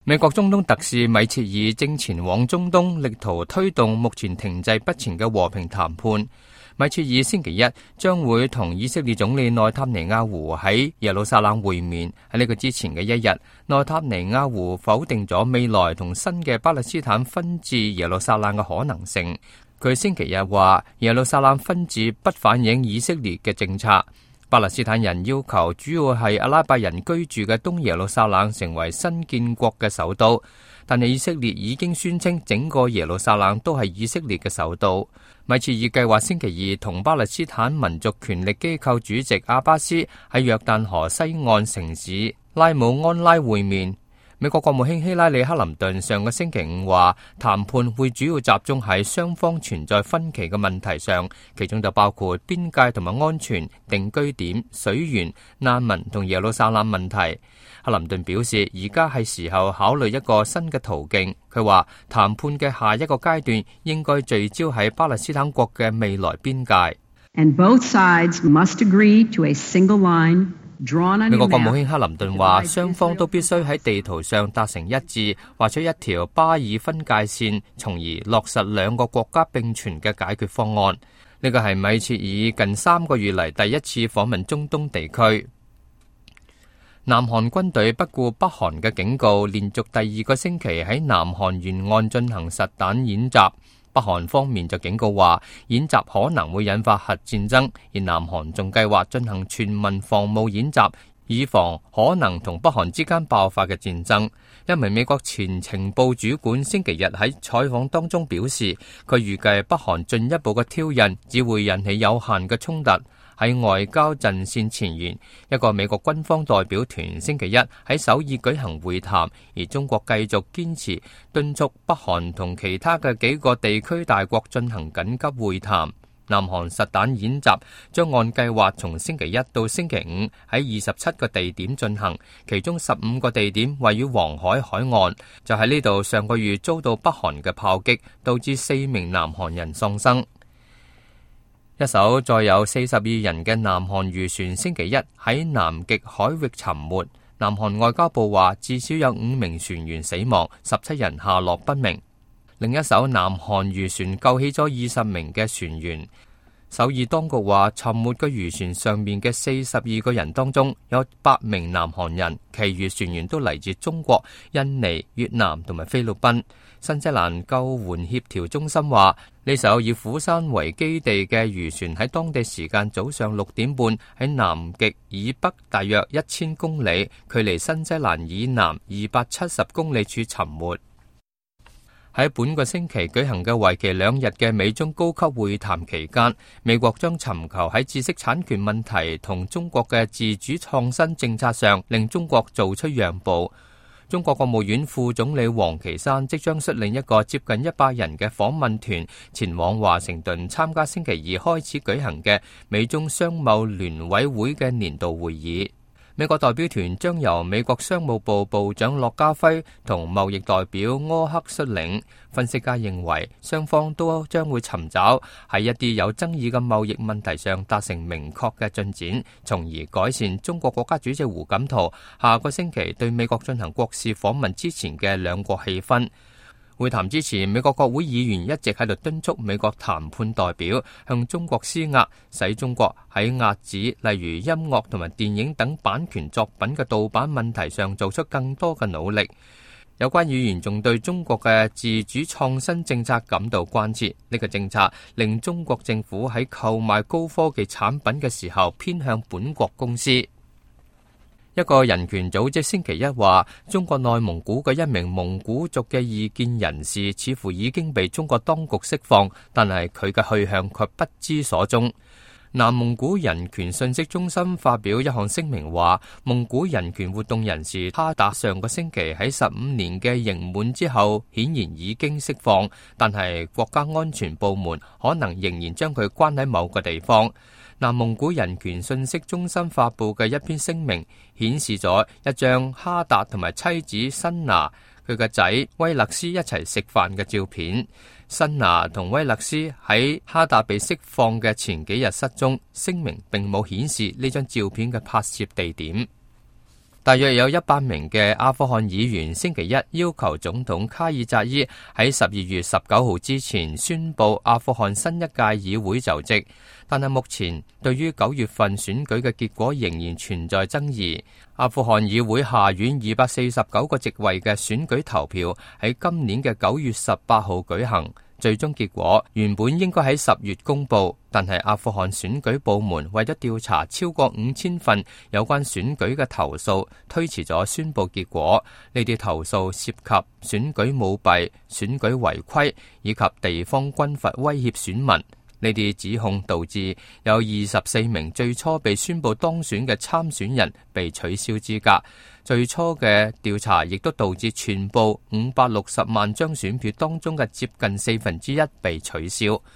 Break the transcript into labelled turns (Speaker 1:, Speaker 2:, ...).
Speaker 1: 美國中東特使米切爾正前往中東，力圖推動目前停滯不前嘅和平談判。米切爾星期一將會同以色列總理內塔尼亞胡喺耶路撒冷會面。喺呢個之前嘅一日，內塔尼亞胡否定咗未來同新嘅巴勒斯坦分治耶路撒冷嘅可能性。佢星期日話，耶路撒冷分治不反映以色列嘅政策。巴勒斯坦人要求主要係阿拉伯人居住嘅東耶路撒冷成為新建國嘅首都，但係以色列已經宣稱整個耶路撒冷都係以色列嘅首都。米切爾計劃星期二同巴勒斯坦民族權力機構主席阿巴斯喺約旦河西岸城市拉姆安拉會面。美國國務卿希拉里克林頓上個星期五話，談判會主要集中喺雙方存在分歧嘅問題上，其中就包括邊界同埋安全、定居點、水源、難民同耶路撒冷問題。克林頓表示，而家係時候考慮一個新嘅途徑。佢話，談判嘅下一個階段應該聚焦喺巴勒斯坦國嘅未來邊界。
Speaker 2: And both sides must agree to a single line。
Speaker 1: 美國國務卿克林頓話，雙方都必須喺地圖上達成一致，畫出一條巴以分界線，從而落實兩個國家並存嘅解決方案。呢個係米切爾近3個月嚟第一次訪問中東地區。南韓軍隊不顧北韓嘅警告，連續第2個星期喺南韓沿岸進行實彈演習。北韓方面就警告話，演習可能會引發核戰爭，而南韓仲計劃進行全民防務演習，以防可能同北韓之間爆發嘅戰爭。一名美國前情報主管星期日喺採訪當中表示，佢預計北韓進一步嘅挑釁只會引起有限嘅衝突。喺外交陣線前沿，一個美國軍方代表團星期一喺首爾舉行會談，而中國繼續堅持敦促北韓同其他嘅幾個地區大國進行緊急會談。南韓實彈演習將按計劃從星期一到星期五喺27個地點進行，其中15個地點位於黃海海岸。就喺呢度，上個月遭到北韓嘅炮擊，導致4名南韓人喪生。一艘載有42人嘅南韓漁船星期一喺南極海域沉沒。南韓外交部話，至少有5名船員死亡，17人下落不明。另一艘南韓漁船救起咗20名嘅船員。首爾當局話，沉沒嘅漁船上面嘅42個人當中有8名南韓人，其餘船員都嚟自中國、印尼、越南同埋菲律賓。新西蘭救援協調中心話，呢艘以釜山為基地嘅漁船喺當地時間早上6點半喺南極以北大約1000公里，距離新西蘭以南270公里處沉沒。喺本個星期舉行嘅為期2日嘅美中高級會談期間，美國將尋求喺知識產權問題同中國嘅自主創新政策上令中國做出讓步。中國國務院副總理王岐山即將率領一個接近100人嘅訪問團前往華盛頓參加星期2開始舉行嘅美中商貿聯委會嘅年度會議。美國代表團將由美國商務部部長駱家輝同貿易代表柯克率領。分析家認為，雙方都將會尋找喺一啲有爭議嘅貿易問題上達成明確嘅進展，從而改善中國國家主席胡錦濤下個星期對美國進行國事訪問之前嘅兩國氣氛。會談之前，美國國會議員一直喺度敦促美國談判代表向中國施壓，使中國喺遏止例如音樂同埋電影等版權作品嘅盜版問題上做出更多嘅努力。有關議員仲對中國嘅自主創新政策感到關切，呢個政策令中國政府喺購買高科技產品嘅時候偏向本國公司。一個人權組織星期一話，中國內蒙古嘅一名蒙古族嘅異見人士似乎已經被中國當局釋放，但係佢嘅去向卻不知所蹤。南蒙古人權信息中心發表一項聲明話，蒙古人權活動人士哈達上個星期喺15年嘅刑滿之後顯然已經釋放，但係國家安全部門可能仍然將佢關喺某個地方。南蒙古人權信息中心發布嘅一篇聲明顯示咗一張哈達同埋妻子辛娜、佢嘅仔威勒斯一齊食飯嘅照片。辛娜同威勒斯喺哈達被釋放嘅前幾日失蹤，聲明並冇顯示呢張照片嘅拍攝地點。 大約有100名嘅阿富汗議員星期一要求總統卡爾扎伊喺12月19號之前宣布阿富汗新一屆議會就職，但係目前對於9月份選舉嘅結果仍然存在爭議。阿富汗議會下院249個席位嘅選舉投票喺今年嘅9月18號舉行。最終結果原本應該喺10月公佈，但係阿富汗選舉部門為咗調查超過5000份有關選舉嘅投訴，推遲咗宣佈結果。呢啲投訴涉及選舉舞弊、選舉違規以及地方軍閥威脅選民。呢啲指控導致有24名最初被宣佈當選嘅參選人被取消資格。最初嘅調查亦都導致全部560萬張選票當中嘅接近1/4被取消。